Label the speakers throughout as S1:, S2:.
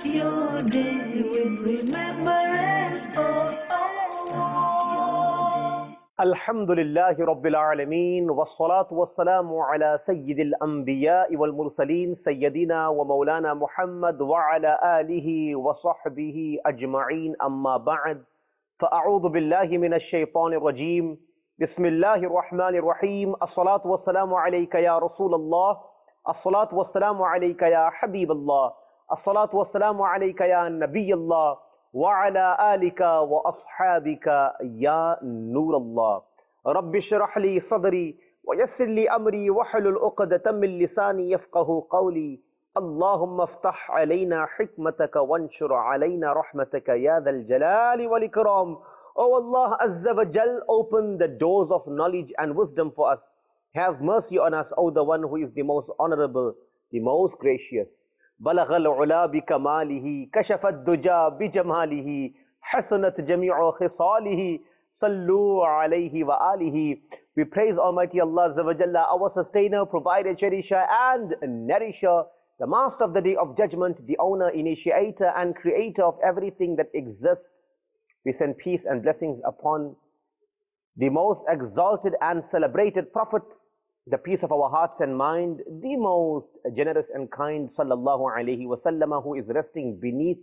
S1: your day with remembrance of Allah.
S2: Alhamdulillahi Rabbil Alameen, wassalatu wassalamu ala Sayyidil Anbiya'i wal Mursaleen, Sayyidina wa Maulana Muhammad wa ala alihi wa sahbihi ajma'een, amma ba'd. Fa'a'udhu billahi minash shaytanir rajeem. Bismillahir Rahmanir Rahim. As-salatu wassalamu alayka ya Rasulallah. As-salatu wassalamu alayka ya Habiballah. As-salatu wassalamu alayka ya Nabiyallah. وعلى آلك وأصحابك يا نور الله. رب اشرح لي صدري ويسر لي أمري واحلل عقدة من لساني يفقه قولي. اللهم افتح علينا حكمتك وانشر علينا رحمتك يا ذا الجلال والإكرام. O Allah Azza wa Jal, open the doors of knowledge and wisdom for us. Have mercy on us, O the one who is the most honorable, the most gracious. بلغ العلا بكماله كشف الدجى بجماله حسنت جميع خصاله صلوا عليه وآله. We praise Almighty Allah Azza wa Jalla, our sustainer, provider, cherisher and nourisher, the master of the day of judgment, the owner, initiator and creator of everything that exists. We send peace and blessings upon the most exalted and celebrated prophet, the peace of our hearts and mind, the most generous and kind sallallahu alaihi wasallam, who is resting beneath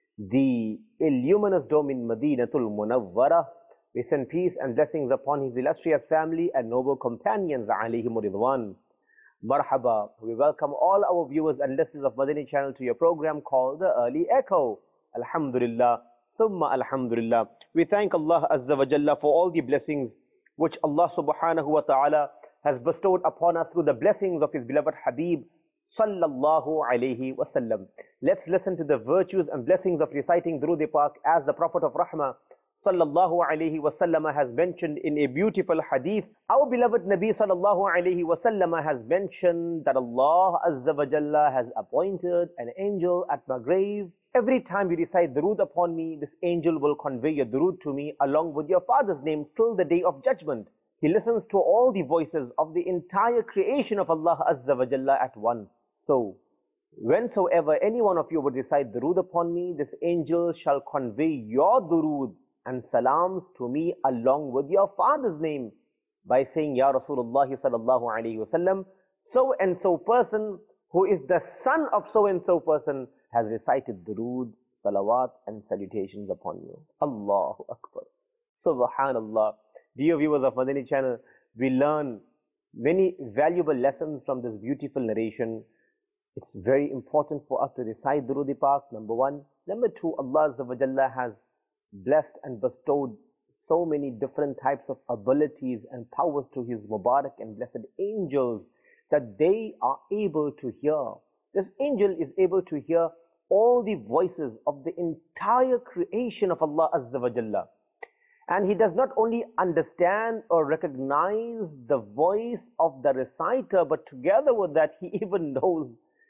S2: the illuminous dome in Madinatul Munawwara. We send peace and blessings upon his illustrious family and noble companions alayhim ridwan. Marhaba. We welcome all our viewers and listeners of Madani channel to your program called The Early Echo. Alhamdulillah, thumma alhamdulillah. We thank Allah Azza wa Jalla for all the blessings which Allah subhanahu wa ta'ala has bestowed upon us through the blessings of his beloved Habib sallallahu alayhi wasallam. Let's listen to the virtues and blessings of reciting Durood Pak as the Prophet of Rahmah sallallahu alayhi wasallam has mentioned in a beautiful hadith. Our beloved Nabi sallallahu alayhi wasallam has mentioned that Allah Azza wa Jalla has appointed an angel at my grave. Every time you recite Durood upon me, this angel will convey your Durood to me along with your father's name till the day of judgment. He listens to all the voices of the entire creation of Allah Azza wa Jalla at once. So, whensoever any one of you would recite Durood upon me, this angel shall convey your Durood and salams to me along with your father's name by saying, Ya Rasulullah sallallahu alayhi wa sallam, so and so person who is the son of so and so person has recited Durood, salawat and salutations upon you. Allahu Akbar. Subhanallah. Dear viewers of Madani channel, we learn many valuable lessons from this beautiful narration. It's very important for us to recite Durood Pak, number one. Number two, Allah Azza wa Jalla has blessed and bestowed so many different types of abilities and powers to his Mubarak and blessed angels that they are able to hear. This angel is able to hear all the voices of the entire creation of Allah Azza wa Jalla. And he does not only understand or recognize the voice of the reciter, but together with that, he even knows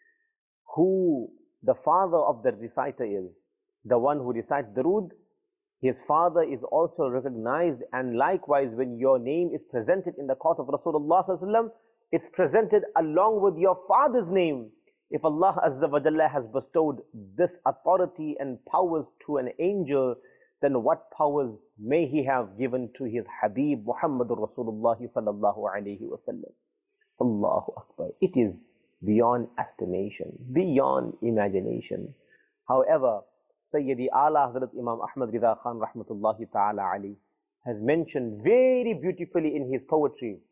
S2: who the father of the reciter is. The one who recites Durood, his father is also recognized. And likewise, when your name is presented in the court of Rasulullah sallallahu alaihi wasallam, it's presented along with your father's name. If Allah Azza wa Jalla has bestowed this authority and powers to an angel, then what powers may he have given to his Habib Muhammadur Rasulullah sallallahu alayhi wa sallam. Allahu Akbar. It is beyond estimation, beyond imagination. However, Sayyidi Ala Hazrat Imam Ahmad Rida Khan rahmatullahi ta'ala alayhi has mentioned very beautifully in his poetry,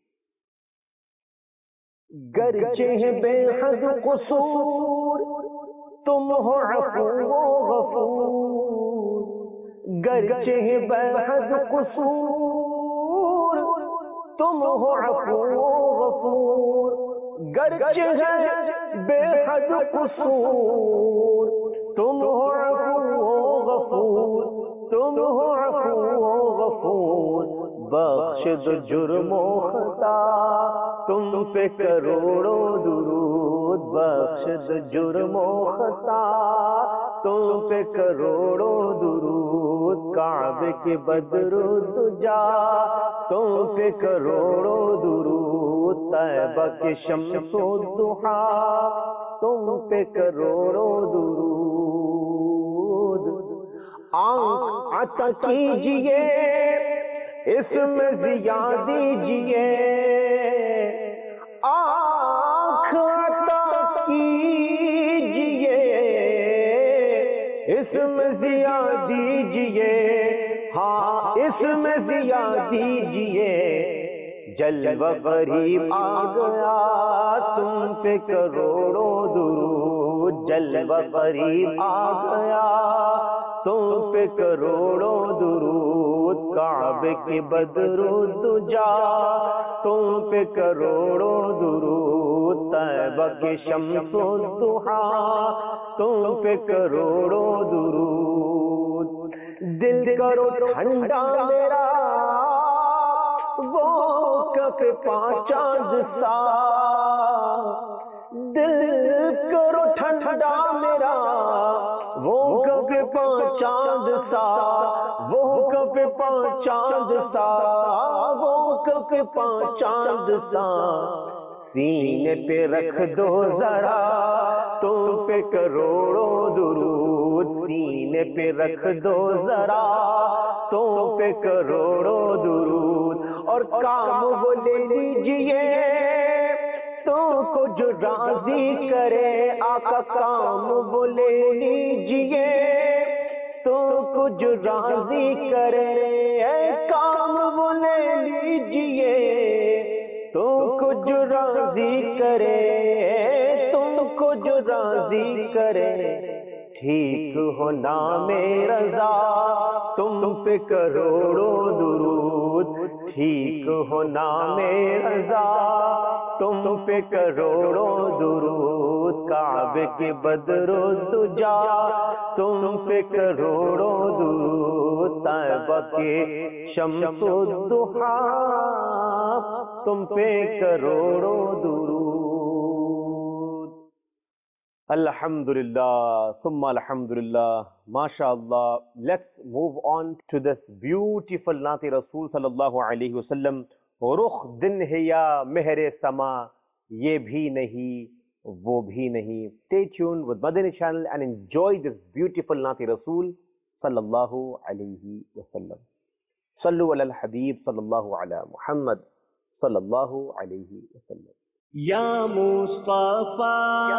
S2: Garche hai behad qusur, tum ho afu ghafoor. گرچہ بحد قصور تم ہو عفو غفور. گرچہ بے حد قصور تم ہو عفو غفور. تم ہو عفو غفور. بخش دو جرم و خطا تم پہ کروڑوں درود. بخش دو جرم و خطا تم پہ کروڑوں درود. کعبے کے بدر دجا تم پہ کروڑوں درود. طیبہ کے شمس و ضحا تم پہ کروڑوں درود. آنکھ عطا کیجئے اس میں ضیا دیجئے، آنکھ عطا کیجئے اس میں ضیا دیجئے، ہاں اس میں ضیا دیجئے، جلوہ غریب آ گیا تم پہ کروڑوں درود، جلوہ غریب آ گیا تم پہ کروڑوں درود، کعبے کے بدر الدجا تم پہ کروڑوں درود، طیبہ کے شمس الضحیٰ تم پہ کروڑوں درود، دل کرو ٹھنڈا میرا وہ کف پانچاند سا، دل کرو ٹھنڈا میرا وہ کف پانچاند سا، وہ کف پانچاند سا، وہ کف پانچاند سا، سینے پہ رکھ دو ذرا تم پہ کروڑوں درود، سینے پہ رکھ دو ذرا تم پہ کروڑوں درود، اور کام وہ لے لیجئے تو کو جو راضی کرے، آقا کام وہ لے لیجئے تو کو جو راضی کرے، کام وہ لے لیجئے تو کو جو راضی کرے، تم کو جو راضی کرے، ٹھیک ہو نام رضا تم پہ کروڑوں درود، ٹھیک ہو نام رضا تم پہ کروڑوں درود، کعبے کے بدر الدجا تم پہ کروڑوں درود، طیبہ کے شمس الضحیٰ تم پہ کروڑوں درود۔ Alhamdulillah, Summa Alhamdulillah, MashaAllah. Let's move on to this beautiful Naat-e Rasool Sallallahu Alaihi Wasallam. رخ دن ہے یا مہر سما، یہ بھی نہیں وہ بھی نہیں. Stay tuned with Madani channel and enjoy this beautiful Naat-e Rasool Sallallahu Alaihi Wasallam. Sallu ala al-Habib Sallallahu ala Muhammad Sallallahu Alaihi Wasallam.
S3: یا مصطفیٰ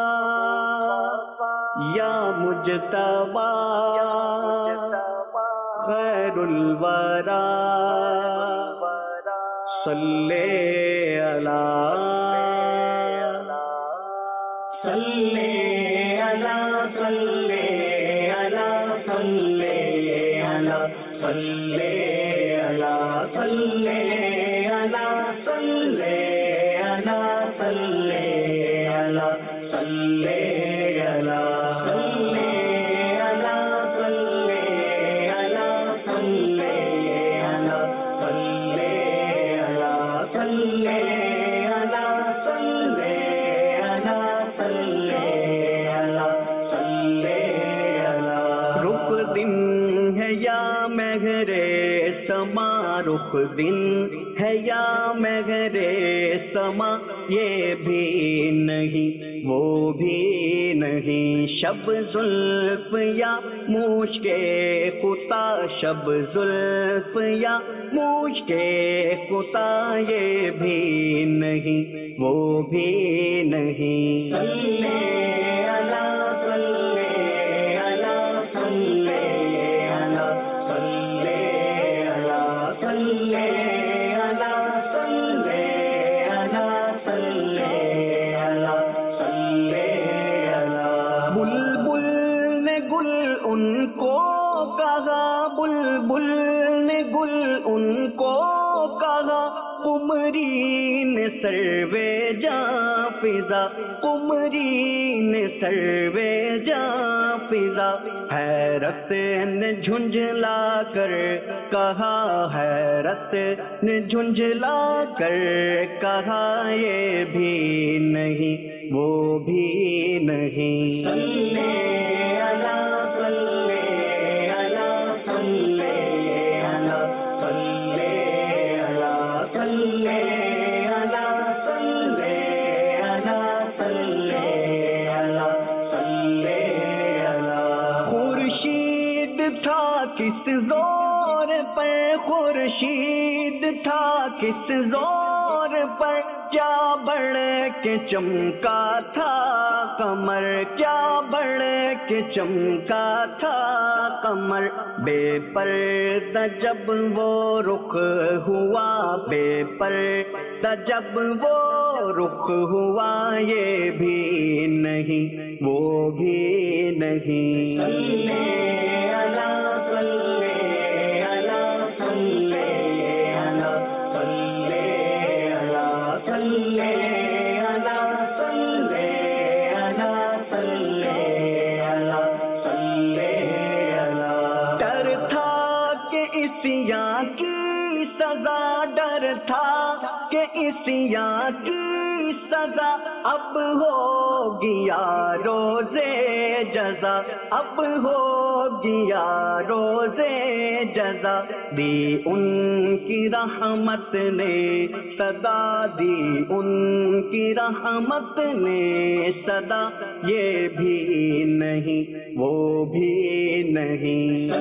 S3: یا مجتبیٰ خیر الورا صلی علی صلی علی صلی علی صلی علی صلی علی صلی علی صلی رخ دن ہے یا مہر سما، یہ بھی نہیں وہ بھی نہیں، شب زلف یا مشک خطا، شب زلف یا مشک خطا، یہ بھی نہیں وہ بھی نہیں. صلی علی صلی علی صلی سروے جاں فضا، قمرین سروے جاں فضا، حیرت نے جھنجھلا کر کہا، حیرت نے جھنجھلا کر کہا، یہ بھی نہیں وہ بھی نہیں. صلی علی صلی علی صلی علی صلی علی صلی کس زور پر خورشید تھا، کس زور پر کیا بڑھ کے چمکا تھا قمر، کیا بڑھ کے چمکا تھا قمر، بے پردہ جب وہ رخ ہوا، بے پردہ جب وہ رخ ہوا، یہ بھی نہیں وہ بھی نہیں۔ ڈر تھا کہ عصیاں کی سزا، ڈر تھا کہ عصیاں کی سزا، اب ہو گیا روزے جزا، اب ہو گیا روزے جزا، دی ان کی رحمت نے صدا، دی ان کی رحمت نے صدا، یہ بھی نہیں وہ بھی نہیں۔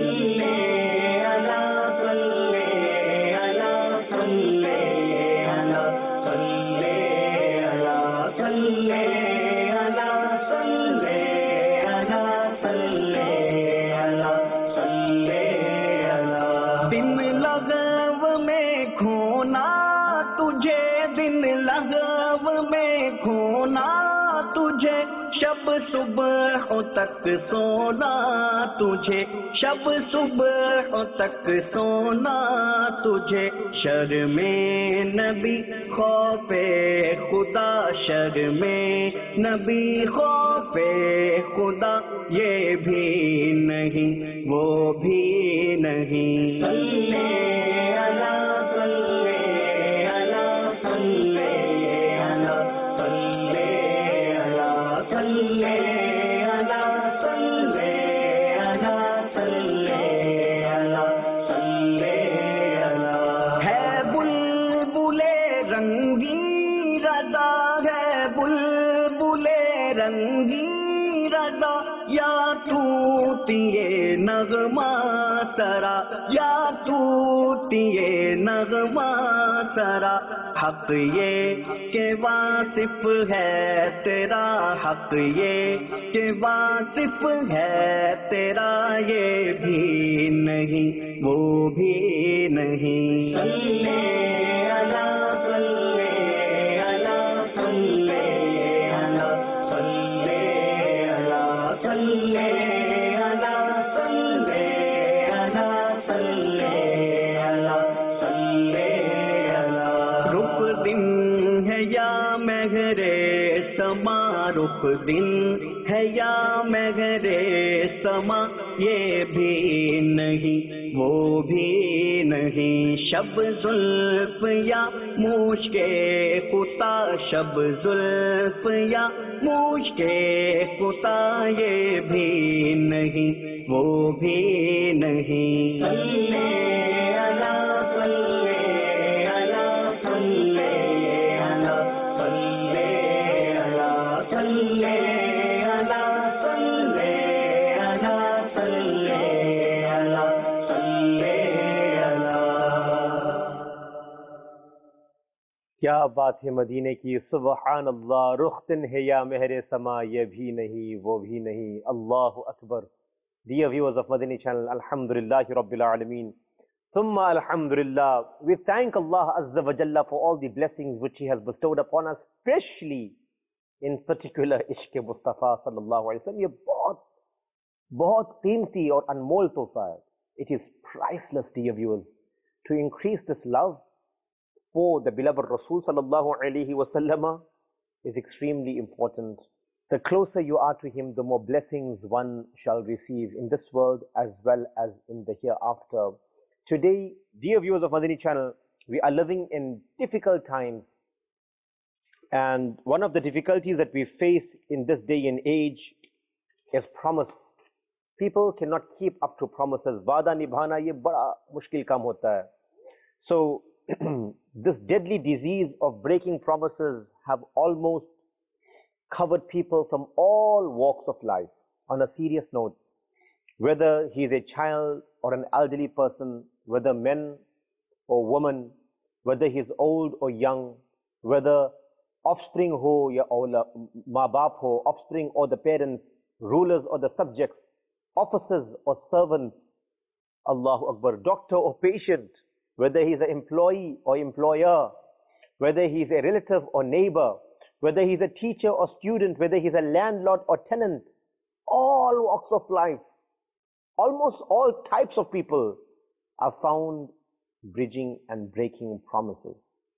S3: دن لغو میں کھونا تجھے، دن لغو میں کھونا تجھے، شب صبح تک سونا تجھے، شب صبح تک سونا تجھے، شرم نبی خوف خدا، شرم نبی خوف خدا، یہ بھی نہیں وہ بھی نہیں۔ ہے بلبل رنگی رضا، ہے بلبل رنگی رضا، یا طوطی نغمہ سرا، یا طوطی نغمہ سرا، حق یہ کہ واصف ہے تیرا، حق یہ کہ واصف ہے تیرا، یہ بھی نہیں وہ بھی نہیں۔ رخ دن ہے یا مہر سما، رخ دن ہے یا مہر سما، یہ بھی نہیں وہ بھی نہیں۔ شب زلف یا مشک خطا، شب زلف یا مشک خطا، یہ بھی نہیں وہ بھی نہیں۔
S2: کیا بات ہے مدینے کی، سبحان اللہ، رخ دن ہے یا مہر سما، یہ بھی نہیں وہ بھی نہیں، اللہ اکبر۔ Dear viewers of Madani channel, Alhamdulillahi Rabbil Alameen. Thumma Alhamdulillah. We thank Allah Azza wa Jalla for all the blessings which He has bestowed upon us, especially in particular Ishq Mustafa Sallallahu Alaihi Wasallam. یہ بہت قیمتی اور انمول تحفہ ہے. It is priceless, dear viewers. To increase this love for the beloved Rasul Sallallahu Alaihi Wasallam is extremely important. The closer you are to him, the more blessings one shall receive in this world as well as in the hereafter. Today, dear viewers of Madani channel, we are living in difficult times. And one of the difficulties that we face in this day and age is promise. People cannot keep up to promises. Vada nibhana ye bada mushkil kam hota hai. So, this deadly disease of breaking promises have almost covered people from all walks of life. On a serious note, whether he is a child or an elderly person, whether men or woman, whether he is old or young, whether offspring ho ya aula, maa baap ho, offspring or the parents, rulers or the subjects, officers or servants, Allahu Akbar, doctor or patient, whether he is an employee or employer, whether he is a relative or neighbor, whether he is a teacher or student, whether he is a landlord or tenant, all walks of life, almost all types of people are found bridging and breaking promises.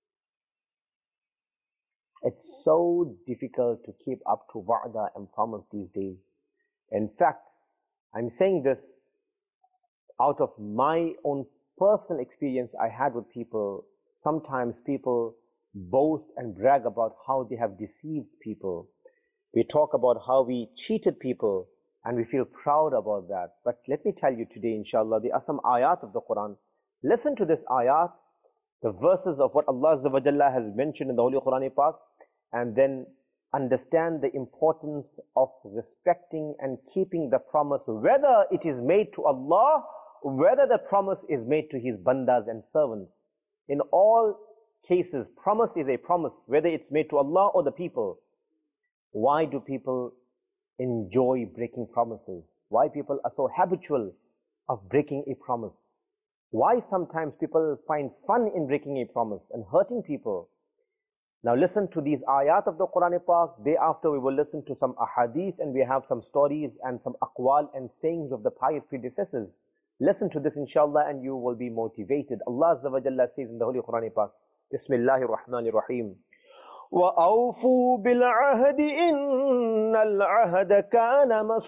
S2: It's so difficult to keep up to wa'da and promise these days. In fact, I'm saying this out of my own personal experience I had with people. Sometimes people boast and brag about how they have deceived people. We talk about how we cheated people and we feel proud about that. But let me tell you today, inshallah, there are some ayat of the Quran. Listen to this ayat, the verses of what Allah Azza wa Jalla has mentioned in the Holy Quran Pak, and then understand the importance of respecting and keeping the promise, whether it is made to Allah, whether the promise is made to His bandas and servants. In all cases, promise is a promise, whether it's made to Allah or the people. Why do people enjoy breaking promises? Why people are so habitual of breaking a promise? Why sometimes people find fun in breaking a promise and hurting people? Now listen to these ayat of the Quran Pak. Thereafter we will listen to some ahadith, and we have some stories and some aqwal and sayings of the pious predecessors. Listen to this inshallah and you will be motivated. Allah Azza wa Jalla says in the Holy Quran Pak, Bismillahir Rahmanir Rahim, وَأَوْفُوا بِالْعَهْدِ إِنَّ الْعَهْدَ كَانَ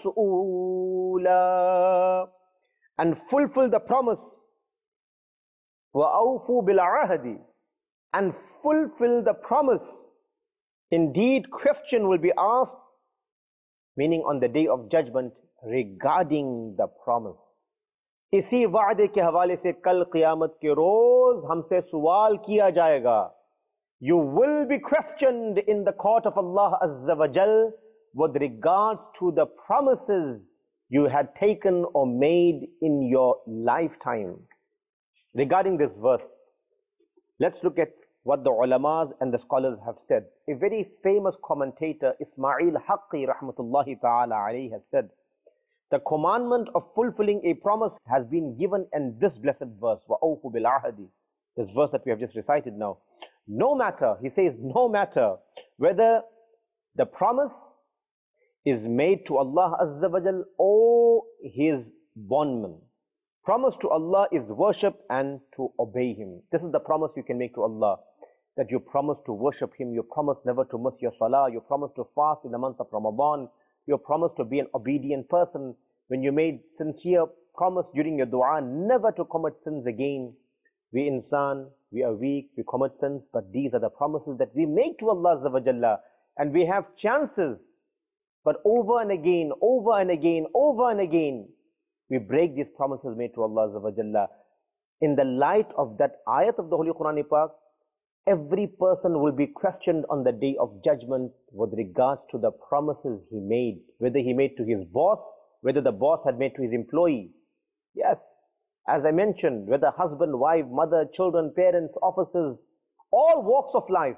S2: مَسْئُولًا. And fulfill the promise. وَأَوْفُوا بِالْعَهْدِ. And fulfill the promise. Indeed, question will be asked, meaning on the day of judgment, regarding the promise. इसी वादे के हवाले से कल क़ियामत के रोज हमसे सवाल किया जाएगा. You will be questioned in the court of Allah Azza wa Jal with regards to the promises you had taken or made in your lifetime. Regarding this verse, let's look at what the ulamas and the scholars have said. A very famous commentator, Ismail Haqqi rahmatullahi ta'ala alayhi, has said, the commandment of fulfilling a promise has been given in this blessed verse, وَأَوْفُوا بِالْعَهْدِ, this verse that we have just recited now. No matter, he says, no matter whether the promise is made to Allah Azza wa Jal or His bondman. Promise to Allah is worship and to obey Him. This is the promise you can make to Allah, that you promise to worship Him, you promise never to miss your salah, you promise to fast in the month of Ramadan, you promise to be an obedient person. When you made sincere promise during your dua never to commit sins again. We insan, we are weak, we commit sins, but these are the promises that we make to Allah Azza wa Jalla, and we have chances, but over and again, over and again, over and again, we break these promises made to Allah Azza wa Jalla. In the light of that ayat of the Holy Quran Pak, every person will be questioned on the day of judgment with regards to the promises he made, whether he made to his boss, whether the boss had made to his employee. Yes, as I mentioned, whether husband, wife, mother, children, parents, officers, all walks of life.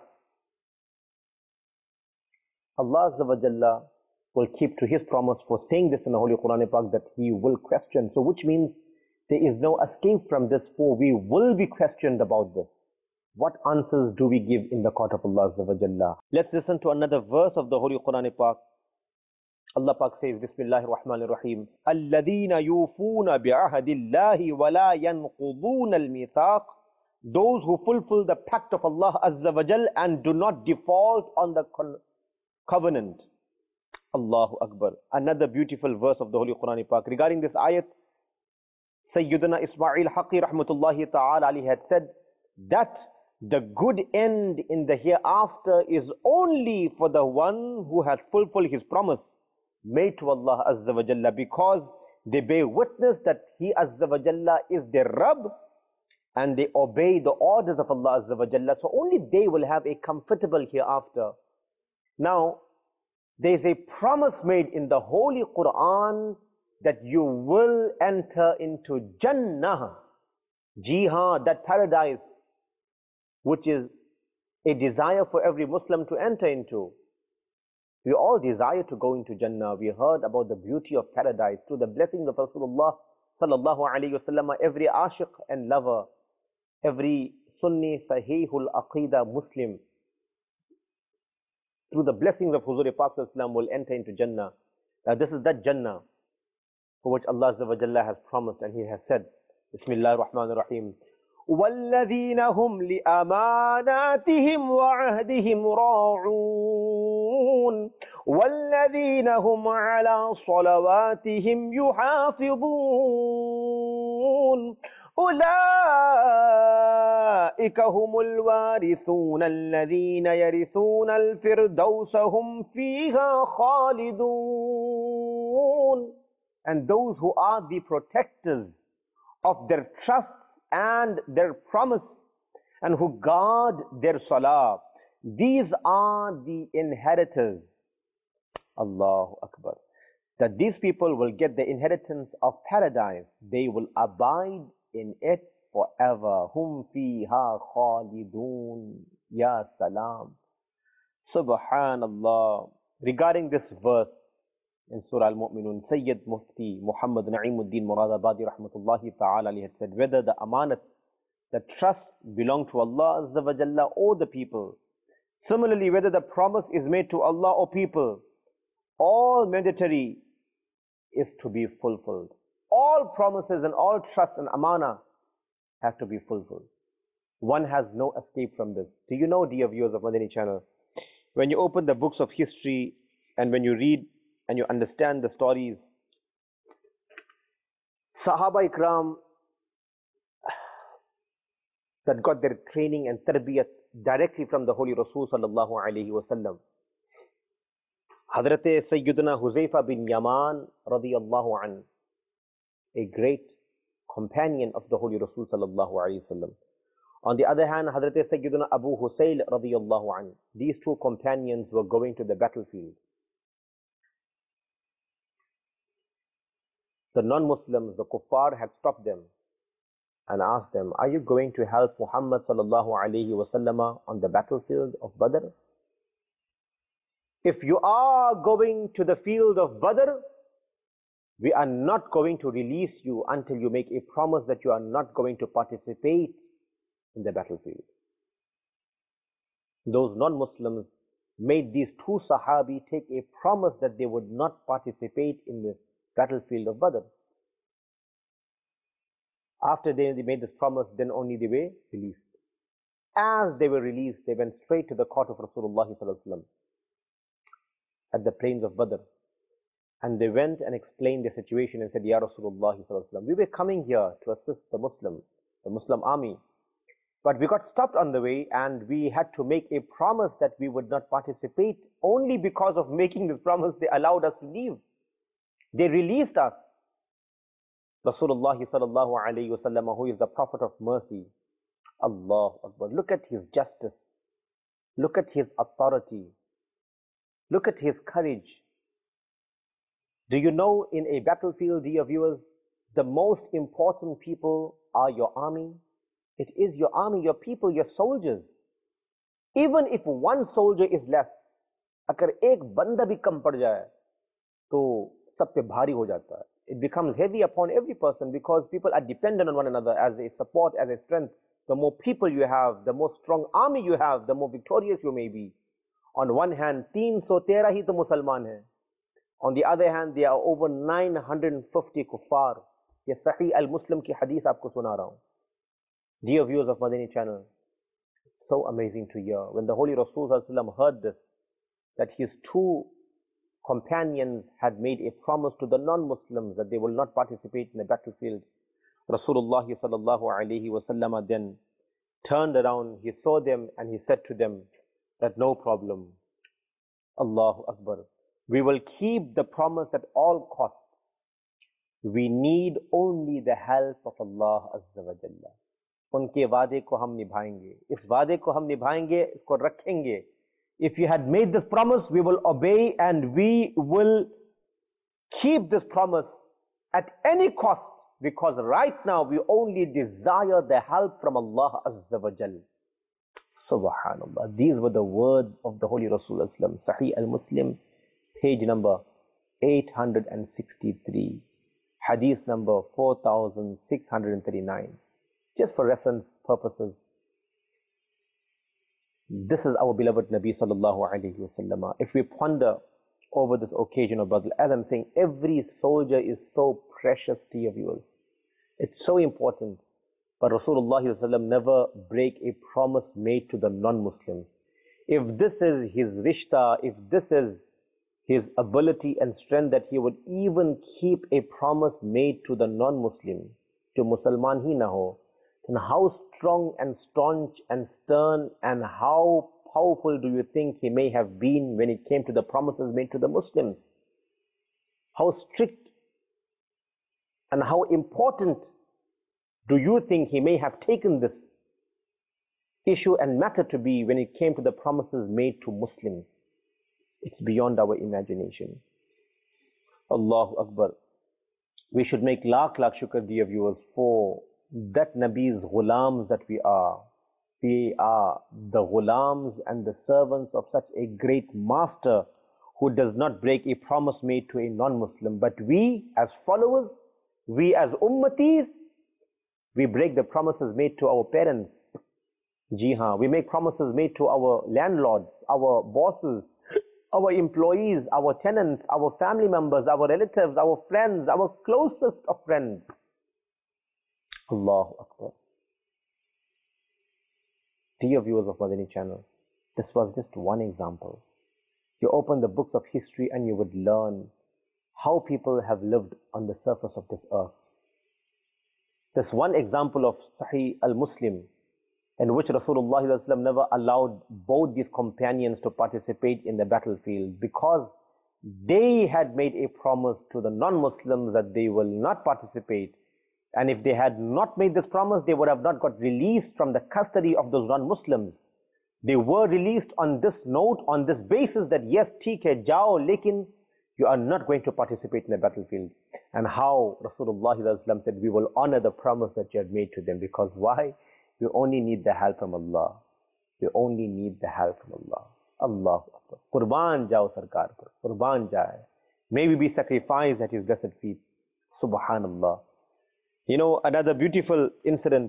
S2: Allah Azza wa Jalla will keep to His promise for saying this in the Holy Quran Pak, that He will question. So which means there is no escape from this, for we will be questioned about this. What answers do we give in the court of Allah Azza wa Jalla? Let's listen to another verse of the Holy Quran Pak. Allah Pak says, Bismillahir Rahmanir Rahim, الَّذِينَ يُوفُونَ بِعَهْدِ اللَّهِ وَلَا يَنْقُضُونَ الْمِيثَاقِ. Those who fulfill the pact of Allah Azza wa Jal and do not default on the covenant. Allahu Akbar. Another beautiful verse of the Holy Quran Pak. Regarding this ayat, Sayyidina Ismail Haqqi rahmatullahi ta'ala ali had said that the good end in the hereafter is only for the one who has fulfilled his promise made to Allah Azza wa Jalla, because they bear witness that He Azza wa Jalla is their Rabb and they obey the orders of Allah Azza wa Jalla. So only they will have a comfortable hereafter. Now, there is a promise made in the Holy Quran that you will enter into Jannah. Jihad, that paradise, which is a desire for every Muslim to enter into. We all desire to go into Jannah. We heard about the beauty of paradise through the blessings of Rasulullah sallallahu alayhi wasallam. Every ashiq and lover, every Sunni Sahihul Aqidah Muslim, through the blessings of Huzur Pak will enter into Jannah. Now this is that Jannah for which Allah Azza wa Jalla has promised, and He has said, Bismillah ar-Rahman ar-Rahim, وَالَّذِينَ هُمْ لِأَمَانَاتِهِمْ وَعَهْدِهِمْ رَاعُونَ وَالَّذِينَ هُمْ عَلَى صَلَوَاتِهِمْ يُحَافِظُونَ أُولَئِكَ هُمُ الْوَارِثُونَ الَّذِينَ يَرِثُونَ الْفِرْدَوْسَ هُمْ فِيهَا خَالِدُونَ. And those who are the protectors of their trust and their promise, and who guard their salah, these are the inheritors. Allahu Akbar. That these people will get the inheritance of paradise. They will abide in it forever. Hum fiha khalidun. Ya salam. Subhanallah. Regarding this verse in Surah Al-Mu'minun, Sayyid Mufti Muhammad Na'imuddin Muradabadi rahmatullahi ta'ala had said, whether the amanat, the trust belong to Allah Azza wa Jalla or the people. Similarly, whether the promise is made to Allah or people, all mandatory is to be fulfilled. All promises and all trust and amana have to be fulfilled. One has no escape from this. Do you know, dear viewers of Madani channel, when you open the books of history and when you read and you understand the stories, Sahaba Ikram that got their training and tarbiyat directly from the Holy Rasul sallallahu alayhi wasallam. Hazrat Sayyidina Huzaifa bin Yaman radiyallahu an, a great companion of the Holy Rasul sallallahu alayhi wasallam. On the other hand, Hazrat Sayyidina Abu Husayl radiyallahu an, these two companions were going to the battlefield. The non-Muslims, the kuffar, had stopped them and asked them, are you going to help Muhammad sallallahu alayhi wasallam on the battlefield of Badr? If you are going to the field of Badr, we are not going to release you until you make a promise that you are not going to participate in the battlefield. Those non-Muslims made these two Sahabi take a promise that they would not participate in the battlefield of Badr. After they made this promise, then only they were released. As they were released, they went straight to the court of Rasulullah sallallahu alaihi wasallam at the plains of Badr. And they went and explained the situation and said, Ya Rasulullah sallallahu alaihi wasallam, we were coming here to assist the Muslim army. But we got stopped on the way and we had to make a promise that we would not participate. Only because of making this promise, they allowed us to leave. They released us. Rasulullah sallallahu alayhi wasallam, who is the Prophet of mercy, Allahu Akbar, look at his justice, look at his authority, look at his courage. Do you know, in a battlefield, dear viewers, the most important people are your army? It is your army, your people, your soldiers. Even if one soldier is left, अगर एक बंदा भी कम पड़ जाए, तो सब पे भारी हो जाता है. It becomes heavy upon every person because people are dependent on one another as a support, as a strength. The more people you have, the more strong army you have, the more victorious you may be. On one hand, 313 ही तो मुसलमान हैं. On the other hand, there are over 950 kuffar. ये Sahih al-Muslim की hadith आपको सुना रहा हूँ. Dear viewers of Madani channel, so amazing to hear. When the Holy Rasul sallallahu alaihi wasallam heard this, that his two companions had made a promise to the non-Muslims that they will not participate in the battlefield, Rasulullah sallallahu alaihi wasallam then turned around, he saw them and he said to them that no problem, Allahu Akbar, we will keep the promise at all costs. We need only the help of Allah Azza wa Jalla. उनके वादे को हम निभाएंगे, इस वादे को हम निभाएंगे, इसको रखेंगे. If you had made this promise, we will obey and we will keep this promise at any cost, because right now we only desire the help from Allah Azza wa Jal. Subhanallah. These were the words of the Holy Rasul Islam. Sahih al-Muslim, page number 863. Hadith number 4639. Just for reference purposes, this is our beloved Nabi sallallahu alayhi wa sallam. If we ponder over this occasion of Badr, as I'm saying, every soldier is so precious, dear viewers. It's so important. But Rasulullah sallallahu alayhi wa sallam never break a promise made to the non-Muslims. If this is his rishta, if this is his ability and strength, that he would even keep a promise made to the non-Muslim, to Musalman hi na ho, then how strong and staunch and stern and how powerful do you think he may have been when it came to the promises made to the Muslims? How strict and how important do you think he may have taken this issue and matter to be when it came to the promises made to Muslims? It's beyond our imagination. Allahu Akbar. We should make lakh shukr, dear viewers, for that Nabi's ghulams that we are. We are the ghulams and the servants of such a great master who does not break a promise made to a non-Muslim. But we as followers, we as ummatis, we break the promises made to our parents. Ji haan, we make promises made to our landlords, our bosses, our employees, our tenants, our family members, our relatives, our friends, our closest of friends. Allahu Akbar. Dear viewers of Madani channel, this was just one example. You open the books of history and you would learn how people have lived on the surface of this earth. This one example of Sahih al-Muslim, in which Rasulullah ﷺ never allowed both these companions to participate in the battlefield, because they had made a promise to the non-Muslims that they will not participate. And if they had not made this promise, they would have not got released from the custody of those non-Muslims. They were released on this note, on this basis that yes, theek hai, jao, lekin you are not going to participate in the battlefield. And how Rasulullah ﷺ said, we will honor the promise that you had made to them. Because why? We only need the help from Allah. We only need the help from Allah. Allahu Akbar. Qurban jao sarkar par. Qurban jaye. May we be sacrificed at his blessed feet. Subhanallah. You know, another beautiful incident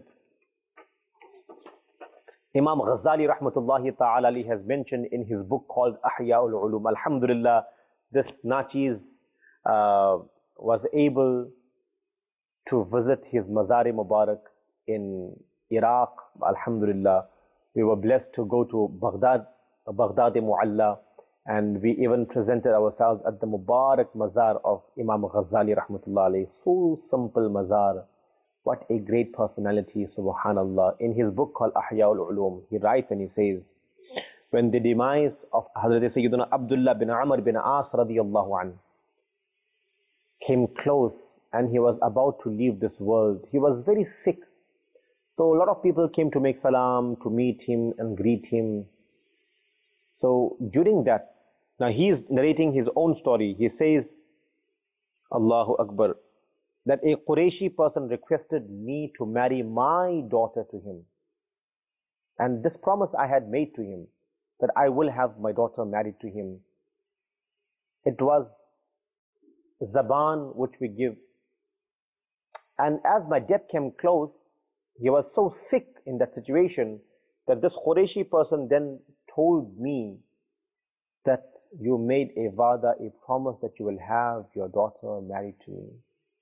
S2: Imam Ghazali rahmatullahi ta'ala ali has mentioned in his book called Ahya'ul Ulum. Alhamdulillah, this Nachiz was able to visit his Mazar-e Mubarak in Iraq. Alhamdulillah, we were blessed to go to Baghdad-e Mu'alla, and we even presented ourselves at the Mubarak Mazar of Imam Ghazali rahmatullah alayhi. So simple Mazar. What a great personality, subhanallah. In his book called Ahya'ul Ulum, he writes and he says, when the demise of Hazrat Sayyidina Abdullah bin Amr bin As radiyallahu anh came close and he was about to leave this world, he was very sick. So a lot of people came to make salam, to meet him and greet him. So during that, now he is narrating his own story. He says, Allahu Akbar, that a Qurayshi person requested me to marry my daughter to him. And this promise I had made to him, that I will have my daughter married to him. It was Zaban which we give. And as my death came close, he was so sick in that situation that this Qurayshi person then told me that you made a vada, a promise that you will have your daughter married to me.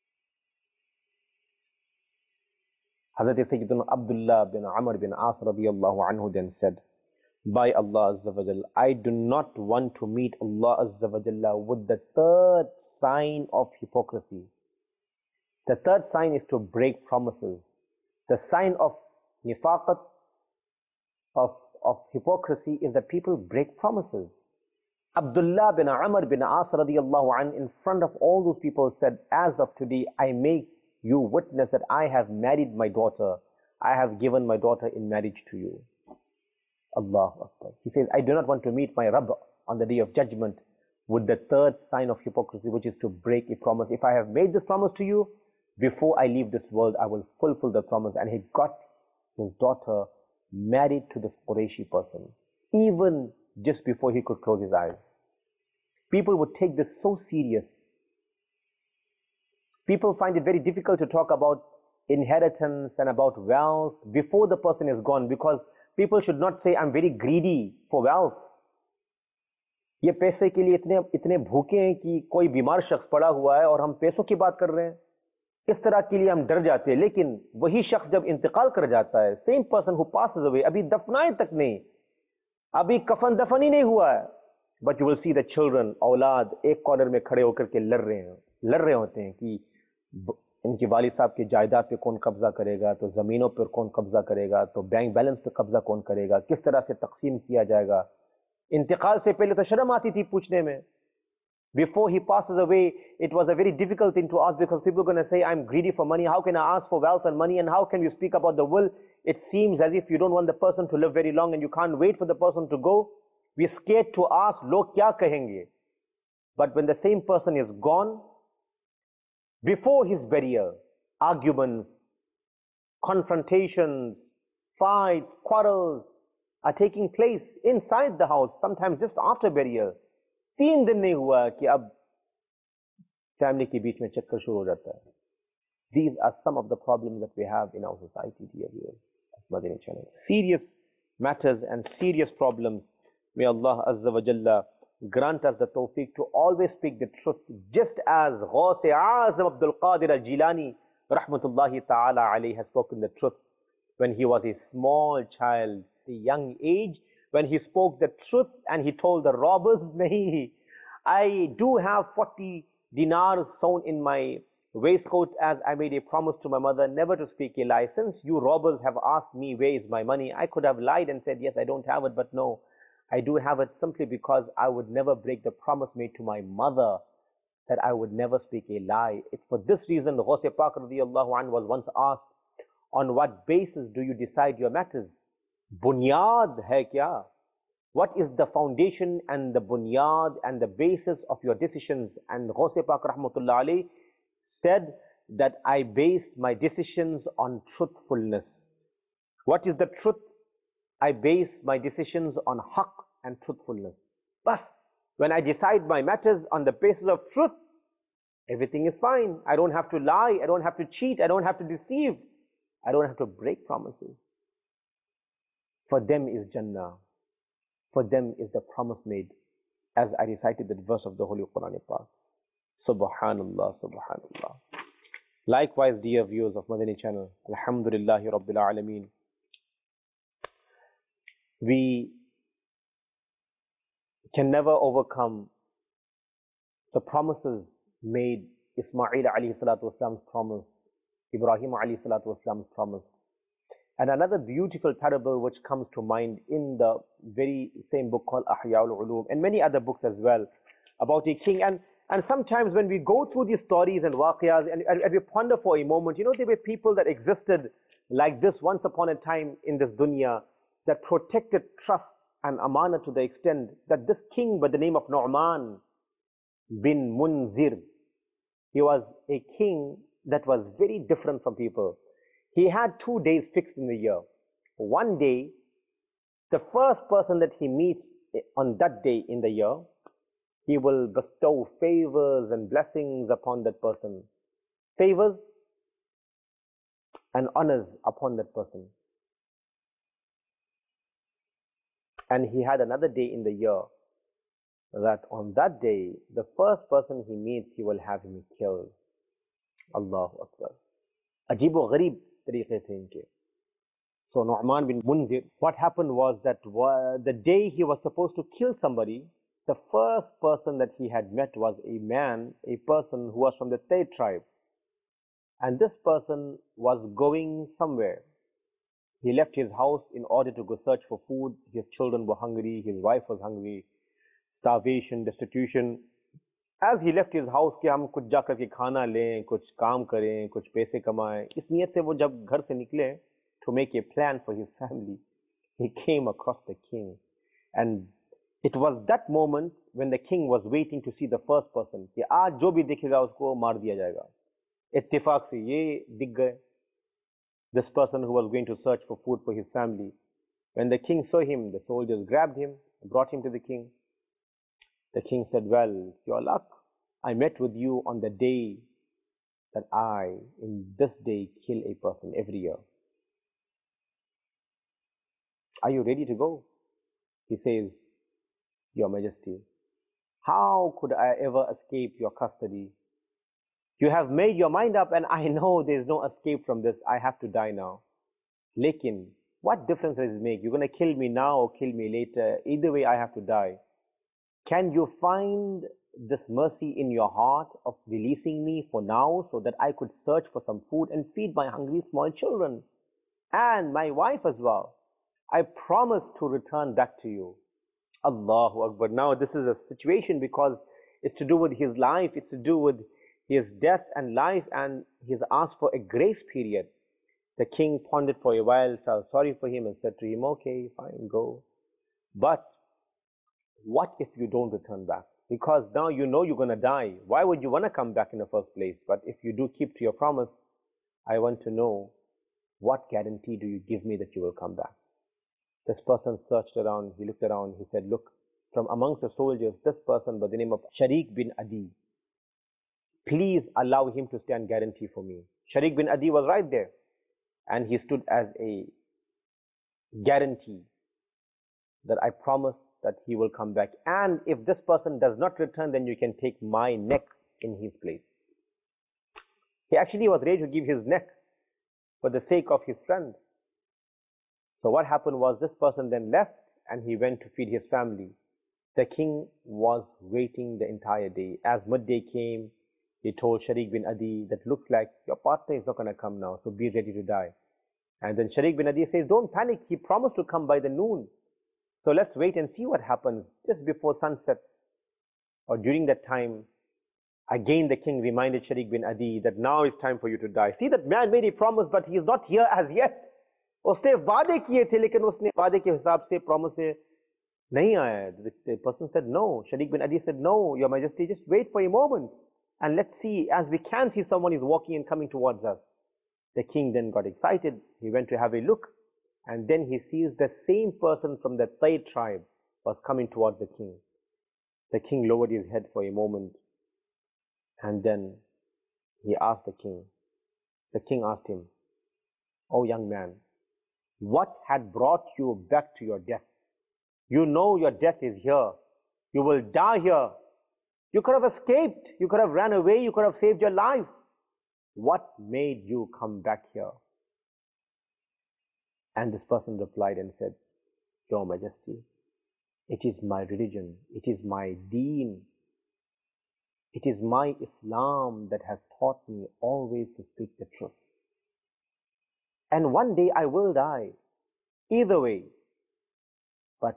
S2: Hazrat Sayyidina Abdullah bin Amr bin As radiyallahu anhu then said, by Allah Azza wa Jal, I do not want to meet Allah Azza wa Jalla with the third sign of hypocrisy. The third sign is to break promises. The sign of nifaqat, of hypocrisy, is that people break promises. Abdullah bin Amr bin As radiyallahu anhu in front of all those people said, as of today, I make you witness that I have married my daughter. I have given my daughter in marriage to you. Allah Akbar. He says, I do not want to meet my Rabb on the day of judgment with the third sign of hypocrisy, which is to break a promise. If I have made this promise to you, before I leave this world, I will fulfill the promise. And he got his daughter married to this Qurayshi person, even just before he could close his eyes. People would take this so serious. People find it very difficult to talk about inheritance and about wealth before the person is gone, because people should not say, I'm very greedy for wealth. ये पैसे के लिए इतने भूखे हैं कि कोई बीमार शख्स पड़ा हुआ है और हम पैसों की बात कर रहे हैं. इस तरह के लिए हम डर जाते हैं. लेकिन वही शख्स जब इंतकाल कर जाता है, same person who passes away, अभी दफनाए तक नहीं, अभी कफन दफन ही नहीं हुआ है, but you will see the children, औलाद एक कॉर्नर में खड़े होकर के लड़ रहे होते हैं कि इनके वालिद साहब की जायदाद पे कौन कब्जा करेगा, तो जमीनों पर कौन कब्जा करेगा, तो बैंक बैलेंस पे कब्जा कौन करेगा, किस तरह से तकसीम किया जाएगा. इंतकाल से पहले तो शर्म आती थी पूछने में. Before he passes away, it was a very difficult thing to ask, because people are going to say, I'm greedy for money. How can I ask for wealth and money? And how can you speak about the will? It seems as if you don't want the person to live very long and you can't wait for the person to go. We're scared to ask, log kya kahenge? But when the same person is gone, before his burial, arguments, confrontations, fights, quarrels are taking place inside the house, sometimes just after burial. 3 दिन नहीं हुआ कि अब family के बीच में चक्कर शुरू हो जाता है. These are some of the problems that we have in our society, dear viewers of Madani Channel. Serious matters and serious problems. May Allah Azza wa Jalla grant us the tawfiq to always speak the truth, just as Ghaus Azam Abdul Qadir al-Jilani rahmatullahi ta'ala alayhi has spoken the truth when he was a small child, a young age, when he spoke the truth and he told the robbers, nahi, I do have 40 dinars sewn in my waistcoat, as I made a promise to my mother never to speak a lie. Since you robbers have asked me where is my money, I could have lied and said, yes, I don't have it, but no, I do have it, simply because I would never break the promise made to my mother that I would never speak a lie. It's for this reason the Ghaus Pak radiyallahu anhu was once asked, on what basis do you decide your matters? Bunyad hai kya? What is the foundation and the bunyad and the basis of your decisions? And Ghaus Pak rahmatullah alayhi said that I base my decisions on truthfulness. What is the truth? I base my decisions on haqq and truthfulness. But when I decide my matters on the basis of truth, everything is fine. I don't have to lie, I don't have to cheat, I don't have to deceive, I don't have to break promises. For them is Jannah. For them is the promise made, as I recited the verse of the Holy Quran Pak. Subhanallah, Subhanallah. Likewise, dear viewers of Madani Channel, Alhamdulillahi Rabbil Alameen. We can never overcome the promises made. Ismail alayhi salatu wasalam's promise, Ibrahim alayhi salatu wasalam's promise. And another beautiful parable which comes to mind in the very same book called Ahya'ul Ulum, and many other books as well, about a king. And sometimes when we go through these stories and waqiyas and we ponder for a moment, you know, there were people that existed like this once upon a time in this dunya, that protected trust and amana to the extent that this king by the name of Nu'man bin Munzir, he was a king that was very different from people. He had 2 days fixed in the year. One day, the first person that he meets on that day in the year, he will bestow favors and blessings upon that person. Favors and honors upon that person. And he had another day in the year that on that day, the first person he meets, he will have him killed. Allahu Akbar. Ajib wa gharib tariqe the inke. So Nu'man bin Munzir, what happened was that the day he was supposed to kill somebody, the first person that he had met was a man, a person who was from the Tay tribe. And this person was going somewhere. He left his house in order to go search for food. His children were hungry, his wife was hungry, starvation, destitution. As he left his house कि हम कुछ जाकर के खाना लें, कुछ काम करें, कुछ पैसे कमाएं, इस नियत से वो जब घर से निकले to make a plan for his family, he came across the king. And it was that moment when the king was waiting to see the first person, कि आज जो भी दिखेगा उसको मार दिया जाएगा. इत्तेफाक से ये दिख गए. This person who was going to search for food for his family. When the king saw him, the soldiers grabbed him, brought him to the king. The king said, well, it's your luck. I met with you on the day that I, in this day, kill a person every year. Are you ready to go? He says, Your Majesty, how could I ever escape your custody? You have made your mind up and I know there's no escape from this. I have to die now. Lekin, what difference does it make? You're going to kill me now or kill me later. Either way, I have to die. Can you find this mercy in your heart of releasing me for now so that I could search for some food and feed my hungry small children and my wife as well? I promise to return back to you. Allahu Akbar. Now this is a situation because it's to do with his life, it's to do with his death and life, and he's asked for a grace period. The king pondered for a while, felt sorry for him and said to him, okay, fine, go. But what if you don't return back? Because now you know you're going to die. Why would you want to come back in the first place? But if you do keep to your promise, I want to know, what guarantee do you give me that you will come back? This person searched around, he looked around, he said, look, from amongst the soldiers, this person by the name of Sharik bin Adi, please allow him to stand guarantee for me. Sharik bin Adi was right there, and he stood as a guarantee that I promise that he will come back. And if this person does not return, then you can take my neck in his place. He actually was ready to give his neck for the sake of his friend. So what happened was, this person then left and he went to feed his family. The king was waiting the entire day. As midday came, he told Sharik bin Adi that looks like your partner is not going to come now, so be ready to die. And then Sharik bin Adi says, don't panic, he promised to come by the noon. So let's wait and see what happens just before sunset or during that time. Again the king reminded Sharik bin Adi that now it's time for you to die. See, that man made a promise, but he is not here as yet. उसने वादे किए थे लेकिन उसने वादे के हिसाब से प्रॉमिस से नहीं आया. The person said no. Sharik bin Adi said, no, Your Majesty, just wait for a moment and let's see, as we can see someone is walking and coming towards us. The king then got excited. He went to have a look, and then he sees the same person from the third tribe was coming towards the king. The king lowered his head for a moment, and then he asked the king. The king asked him, oh young man, what had brought you back to your death? You know your death is here. You will die here. You could have escaped. You could have ran away. You could have saved your life. What made you come back here? And this person replied and said, Your Majesty, it is my religion. It is my deen. It is my Islam that has taught me always to speak the truth. And one day I will die, either way. But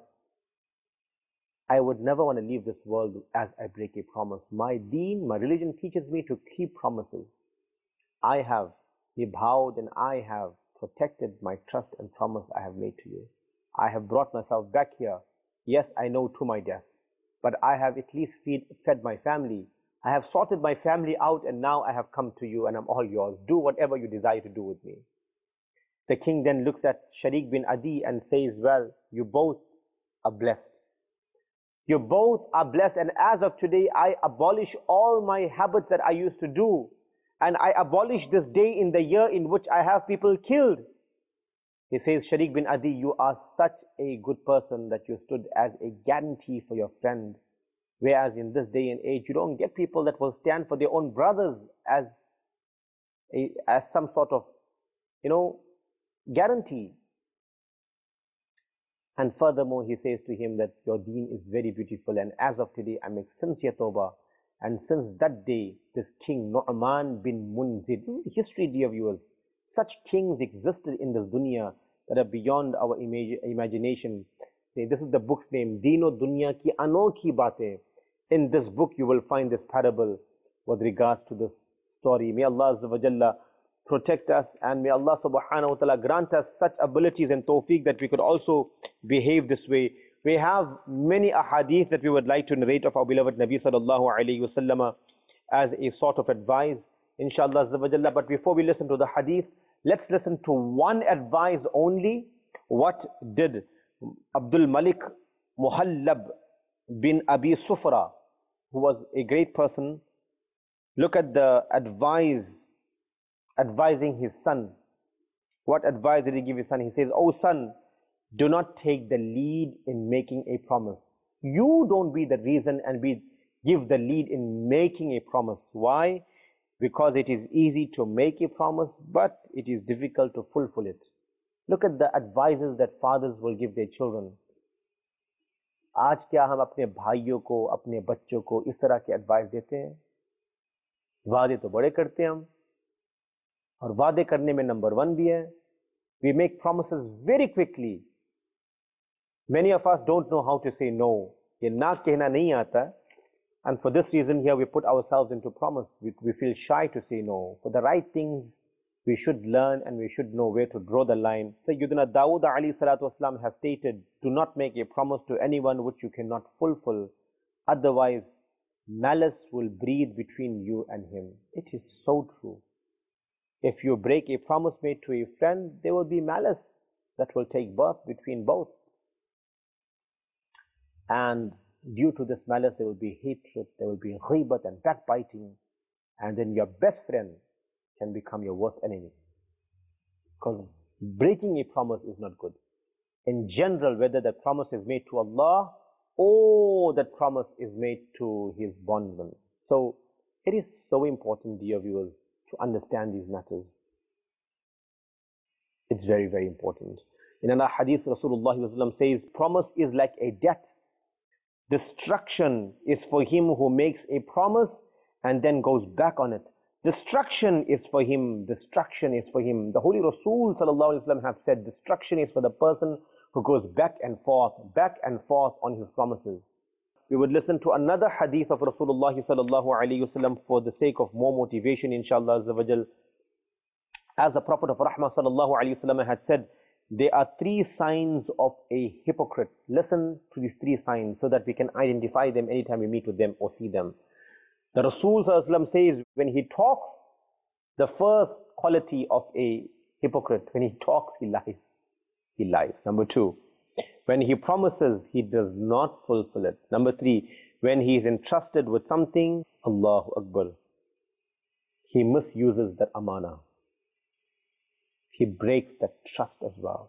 S2: I would never want to leave this world as I break a promise. My deen, my religion teaches me to keep promises. I have nibhawed and I have protected my trust and promise I have made to you. I have brought myself back here. Yes, I know to my death, but I have at least fed my family. I have sorted my family out, and now I have come to you and I'm all yours. Do whatever you desire to do with me. The king then looks at Sharik bin Adi and says, well, you both are blessed. You both are blessed, and as of today, I abolish all my habits that I used to do. And I abolish this day in the year in which I have people killed. He says, Sharik bin Adi, you are such a good person that you stood as a guarantee for your friend. Whereas in this day and age, you don't get people that will stand for their own brothers as some sort of, guarantee. And furthermore, he says to him that your deen is very beautiful, and as of today, I make sincere tawbah. And since that day, this king Nu'man bin Munzir, history, dear viewers, such kings existed in this dunya that are beyond our imagination. This is the book's name, Deeno Dunya Ki Anokhi Baatein. In this book, you will find this parable with regards to this story. May Allah Azza wa Jalla protect us, and may Allah subhanahu wa ta'ala grant us such abilities and tawfiq that we could also behave this way. We have many ahadith that we would like to narrate of our beloved Nabi sallallahu alayhi wasallam as a sort of advice, inshallah azza wa jalla. But before we listen to the hadith, let's listen to one advice only. What did Abdul Malik Muhallab bin Abi Sufra, who was a great person, look at the advising his son. What advice did he give his son? He says, "Oh son, do not take the lead in making a promise. You don't be the reason and give the lead in making a promise." Why? Because it is easy to make a promise, but it is difficult to fulfill it. Look at the advices that fathers will give their children. आज क्या हम अपने भाइयों को, अपने बच्चों को इस तरह के एडवाइस देते हैं? वादे तो बड़े करते हैं हम, और वादे करने में नंबर 1 भी है. We make promises very quickly. Many of us don't know how to say no. ये ना कहना नहीं आता. And for this reason here we put ourselves into promise. We feel shy to say no. For the right things we should learn and we should know where to draw the line. Sayyidina Dawood alayhi salatu wasalam has stated, do not make a promise to anyone which you cannot fulfill. Otherwise, malice will breathe between you and him. It is so true. If you break a promise made to a friend, there will be malice that will take birth between both. And due to this malice, there will be hatred, there will be ghibat and backbiting. And then your best friend can become your worst enemy. Because breaking a promise is not good. In general, whether the promise is made to Allah or that promise is made to his bondman. So it is so important, dear viewers, to understand these matters. It's very, very important. In another hadith, Rasulullah says, promise is like a debt. Destruction is for him who makes a promise and then goes back on it. Destruction is for him. Destruction is for him. The Holy Rasul have said, destruction is for the person who goes back and forth on his promises. We would listen to another hadith of Rasulullah for the sake of more motivation, inshallah azza wa jal. As the Prophet of Rahmah had said, there are 3 signs of a hypocrite. Listen to these 3 signs so that we can identify them anytime we meet with them or see them. The Rasul says, when he talks, the first quality of a hypocrite, when he talks, he lies. He lies. Number 2, when he promises, he does not fulfill it. Number 3, when he is entrusted with something, Allahu Akbar, he misuses that amana. He breaks that trust as well.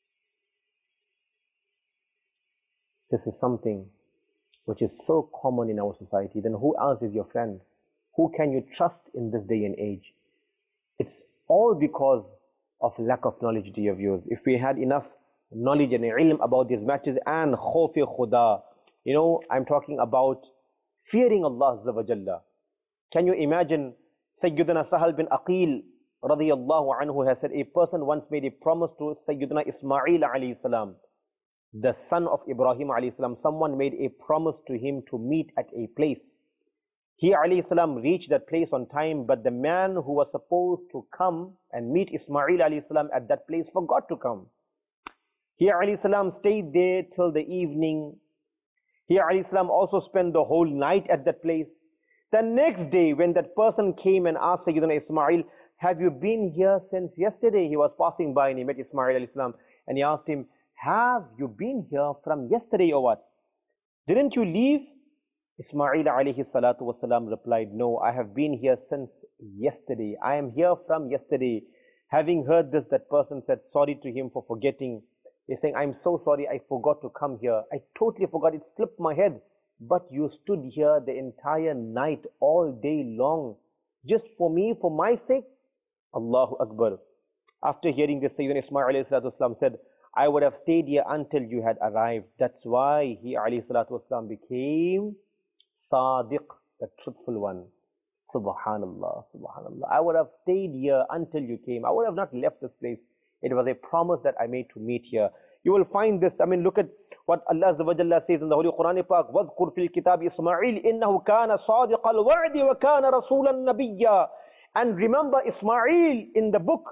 S2: This is something which is so common in our society. Then who else is your friend? Who can you trust in this day and age? It's all because of lack of knowledge, dear viewers. If we had enough knowledge and ilm about these matters and khawf khuda, I'm talking about fearing Allah Azza wa Jalla. Can you imagine Sayyidina Sahal bin Aqil radiyallahu anhu has said, a person once made a promise to Sayyidina Ismail alayhi salam, the son of Ibrahim alayhi salam. Someone made a promise to him to meet at a place. He alayhi salam reached that place on time, but the man who was supposed to come and meet Ismail alayhi salam at that place forgot to come. He alayhi salam stayed there till the evening. He alayhi salam also spent the whole night at that place. The next day, when that person came and asked Sayyidina Ismail, have you been here since yesterday? He was passing by and he met Ismail alayhi salam, and he asked him, have you been here from yesterday or what? Didn't you leave? Ismail alayhi salatu wasalam replied, no, I have been here since yesterday. I am here from yesterday. Having heard this, that person said sorry to him for forgetting. He's saying, I'm so sorry, I forgot to come here. I totally forgot, it slipped my head. But you stood here the entire night, all day long, just for me, for my sake? Allahu Akbar. After hearing this, Sayyidina Ismail alayhi salatu wasalam said, I would have stayed here until you had arrived. That's why he alayhi salatu wasalam became Sadiq, the truthful one. Subhanallah, Subhanallah. I would have stayed here until you came. I would have not left this place. It was a promise that I made to meet here. You will find this. Look at what Allah Azza wa Jalla says in the Holy Quran Pak. وَاذْكُرْ فِي الْكِتَابِ إِسْمَاعِيلِ إِنَّهُ كَانَ صَادِقَ الْوَعْدِ وَكَانَ رَسُولًا نَبِيًّا. And remember Ismail in the book.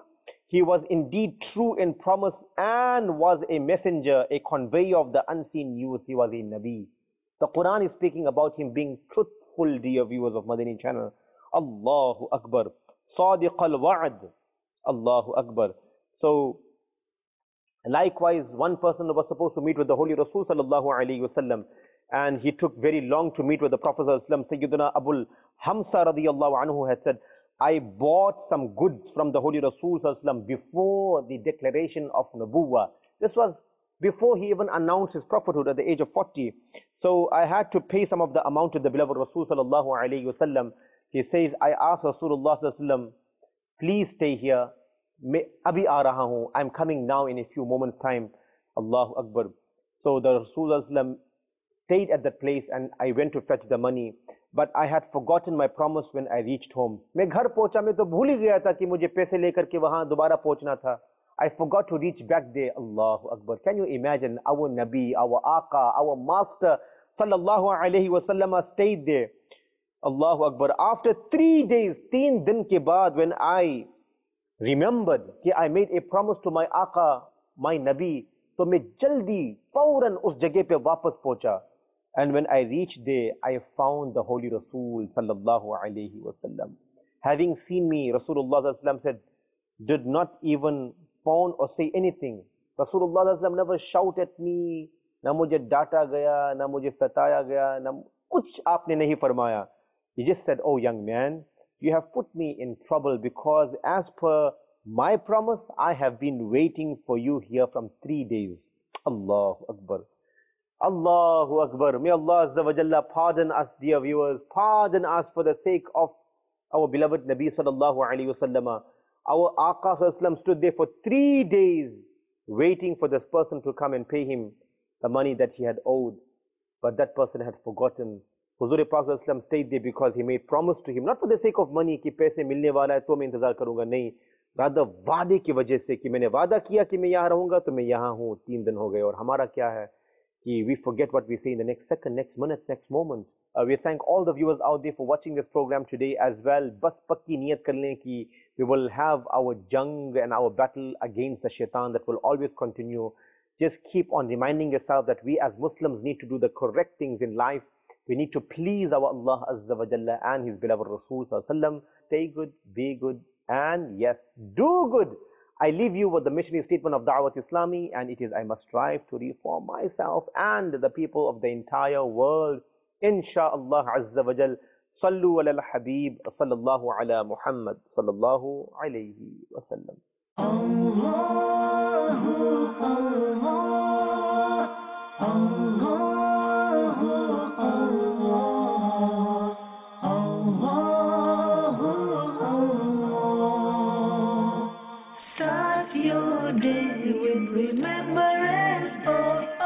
S2: He was indeed true in promise and was a messenger, a conveyor of the unseen news. He was a Nabi. The Quran is speaking about him being truthful, dear viewers of Madani channel. Allahu Akbar. Sadiq al-Wa'ad. Allahu Akbar. So, likewise, one person was supposed to meet with the Holy Rasul sallallahu alayhi wasallam, and he took very long to meet with the Prophet sallallahu alayhi wasallam. Sayyidina Abul Hamsa radiyallahu anhu had said, I bought some goods from the Holy Rasul sallallahu alayhi wasallam before the declaration of Nubuwwah. This was before he even announced his prophethood at the age of 40. So I had to pay some of the amount to the beloved Rasul sallallahu alayhi wasallam. He says, I asked Rasulullah sallallahu alayhi wasallam, please stay here. Abhi aa raha hu. I'm coming now in a few moments time. Allahu Akbar. So the Rasul sallallahu alayhi wasallam stayed at that place and I went to fetch the money. But I had forgotten my promise when I reached home. मैं घर पहुंचा, मैं तो भूल ही गया था कि मुझे पैसे लेकर के वहां दोबारा पहुंचना था. I forgot to reach back there. Allahu Akbar. Can you imagine our Nabi, our Aqa, our Master sallallahu alayhi wasallam stayed there. Allahu Akbar. After 3 days, 3 din ke baad, when I remembered that I made a promise to my Aqa, my Nabi, so मैं जल्दी फौरन उस जगह पे वापस पहुंचा. And when I reached there, I found the Holy Rasul sallallahu alayhi wasallam. Having seen me, Rasulullah sallallahu alayhi wasallam said, did not even pound or say anything. Rasulullah sallallahu alayhi wasallam never shouted at me, na mujhe data gaya, na mujhe sataya gaya, na kuch aapne nahi farmaya. He just said, oh young man, you have put me in trouble because as per my promise, I have been waiting for you here from 3 days. Allahu Akbar. Allahu Akbar. May Allah Azza wa Jalla pardon us, dear viewers. Pardon us for the sake of our beloved Nabi sallallahu alayhi wasallam. Our Aqa sallallahu stood there for 3 days waiting for this person to come and pay him the money that he had owed. But that person had forgotten. Huzur Pak sallallahu stayed there because he made promise to him, not for the sake of money कि पैसे मिलने वाला है तो मैं इंतजार करूंगा, नहीं, rather वादे की वजह से कि मैंने वादा किया कि मैं यहाँ रहूंगा तो मैं यहाँ हूँ. 3 दिन हो गए और हमारा क्या है कि we forget what we say in the next second, next minute, next moment. We thank all the viewers out there for watching this program today as well. बस पक्की नियत कर लें कि we will have our jung and our battle against the shaitan that will always continue. Just keep on reminding yourself that we as Muslims need to do the correct things in life. We need to please our Allah Azza wa Jalla and His beloved Rasul Sallallahu Alaihi Wasallam. Stay good, be good, and yes, do good. I leave you with the missionary statement of Da'wat Islami, and it is, I must strive to reform myself and the people of the entire world. Insha'Allah Azza wa Jal. Sallu ala al-Habib, sallallahu ala Muhammad, sallallahu alayhi wa sallam.
S1: Start your day with remembrance of